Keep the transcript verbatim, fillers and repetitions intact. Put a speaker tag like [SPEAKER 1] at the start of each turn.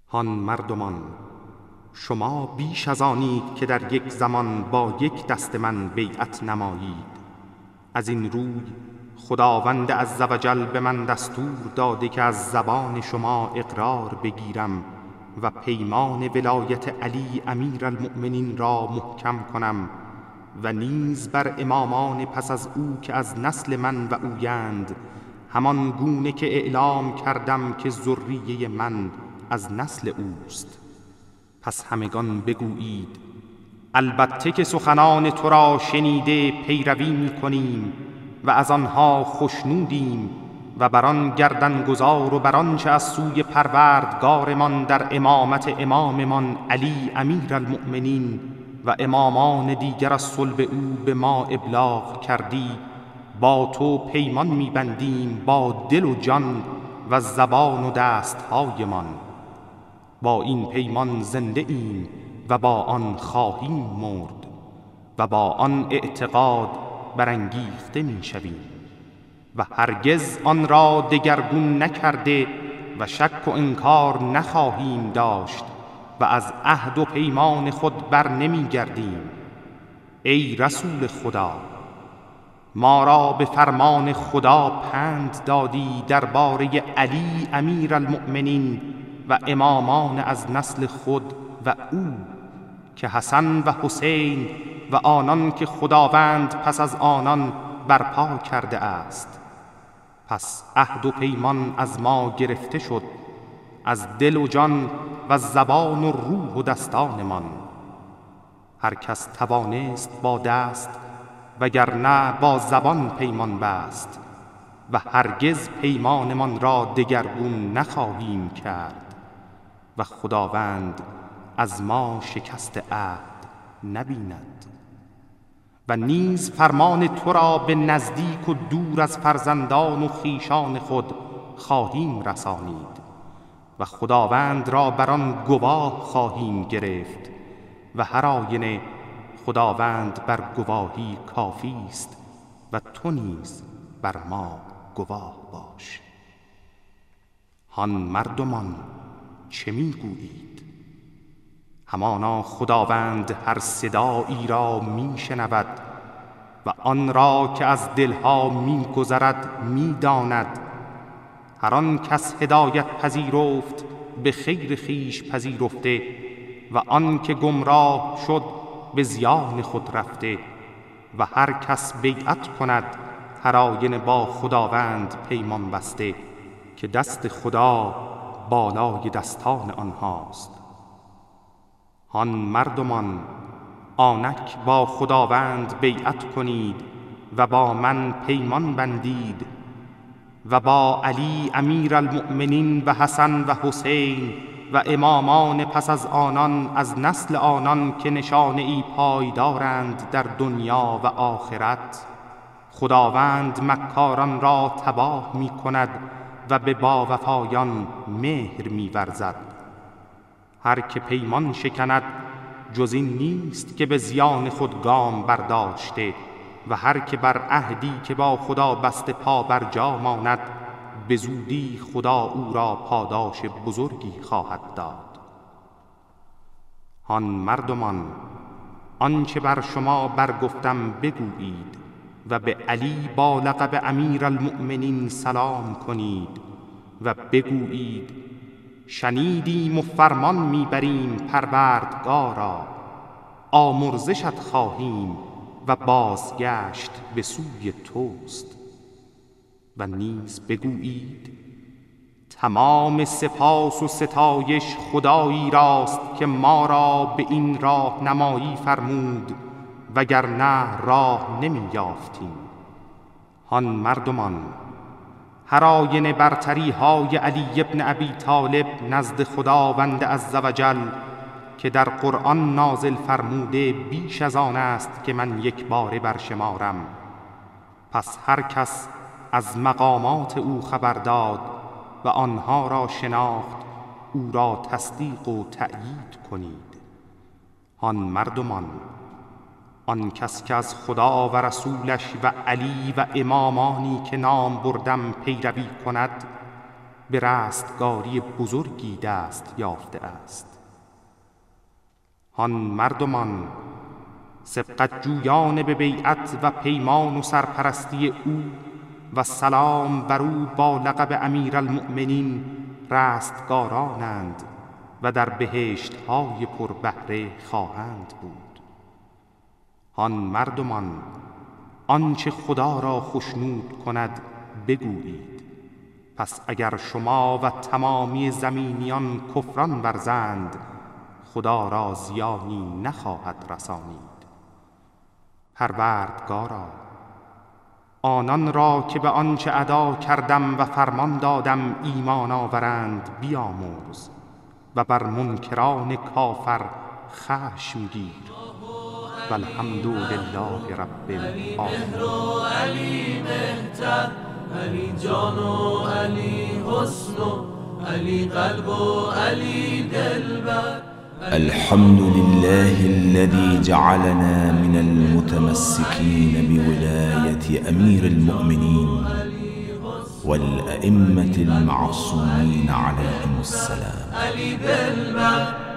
[SPEAKER 1] هان مردمان، شما بیش از آنید که در یک زمان با یک دست من بیعت نمایید. از این روی خداوند عزوجل به من دستور داده که از زبان شما اقرار بگیرم و پیمان ولایت علی امیرالمؤمنین را محکم کنم و نیز بر امامان پس از او که از نسل من و اویند، همان گونه که اعلام کردم که ذریه من از نسل اوست. پس همگان بگویید البته که سخنان تو را شنیده پیروی می کنیم و از آنها خوشنودیم و بران گردنگذار و بران چه از سوی پروردگارمان در امامت اماممان علی امیرالمؤمنین و امامان دیگر از صلب او به ما ابلاغ کردی، با تو پیمان می‌بندیم با دل و جان و زبان و دست‌هایمان. با این پیمان زنده ایم و با آن خواهیم مرد و با آن اعتقاد برانگیخته می‌شویم و هرگز آن را دگرگون نکرده و شک و انکار نخواهیم داشت و از عهد و پیمان خود بر نمی‌گردیم. ای رسول خدا، ما را به فرمان خدا پند دادی درباره علی امیرالمؤمنین و امامان از نسل خود و او که حسن و حسین و آنان که خداوند پس از آنان برپا کرده است. پس عهد و پیمان از ما گرفته شد، از دل و جان و زبان و روح و دستانمان. هر کس توانست با دست وگرنه با زبان پیمان بست و هرگز پیمانمان را دگرگون نخواهیم کرد و خداوند از ما شکست عهد نبیند. و نیز فرمان تو را به نزدیک و دور از فرزندان و خویشان خود خواهیم رسانید و خداوند را بر آن گواه خواهیم گرفت و هر آینه خداوند بر گواهی کافی است و تو نیز بر ما گواه باش. هان مردمان، چه میگویید؟ همانا خداوند هر صدایی را میشنود و آن را که از دلها میگذرد میداند. هر آن کس هدایت پذیرفت به خیر خویش پذیرفته و آن که گمراه شد به زیان خود رفته. و هر کس بیعت کند هر آینه با خداوند پیمان بسته که دست خدا بالای دستان آنهاست. هان مردمان، آنک با خداوند بیعت کنید و با من پیمان بندید و با علی امیرالمؤمنین و حسن و حسین و امامان پس از آنان از نسل آنان که نشانه ای پایدارند در دنیا و آخرت. خداوند مکاران را تباه می کند و به باوفایان مهر می ورزد. هر که پیمان شکند جز این نیست که به زیان خود گام برداشته و هر که بر عهدی که با خدا بسته پا بر جا ماند، به زودی خدا او را پاداش بزرگی خواهد داد. هان مردمان، آنچه بر شما برگفتم بگویید و به علی با لقب امیرالمؤمنین سلام کنید و بگویید شنیدیم و فرمان میبریم پروردگارا، آمرزشت خواهیم و بازگشت به سوی توست. و نیز بگویید تمام سپاس و ستایش خدایی راست که ما را به این راه نمایی فرمود وگرنه راه نمی یافتیم. هان مردمان، هر آینه برتری های علی ابن ابی طالب نزد خداوند عزوجل که در قرآن نازل فرموده بیش از آن است که من یک باره برشمارم. پس هر کس از مقامات او خبر داد و آنها را شناخت، او را تصدیق و تأیید کنید. آن مردمان، آن کس که از خدا و رسولش و علی و امامانی که نام بردم پیروی کند، به رستگاری بزرگی دست یافته است. آن مردمان سبقت جویان به بیعت و پیمان و سرپرستی او و سلام بر او با لقب امیرالمؤمنین رستگارانند و در بهشت‌های پربهره خواهند بود. آن مردمان آنچه خدا را خشنود کند بگویید. پس اگر شما و تمامی زمینیان کفران ورزند، خدا را زیانی نخواهد رسانید. پروردگارا، آنان را که به آنچه ادا کردم و فرمان دادم ایمان آورند بیامرز و بر منکران کافر خشم گیر. والحمد لله رب العالمین.
[SPEAKER 2] علی مهتر، علی جان و علی حسن و علی قلب و علی دلبر.
[SPEAKER 3] الحمد لله الذي جعلنا من المتمسكين بولاية أمير المؤمنين والأئمة المعصومين عليهم السلام.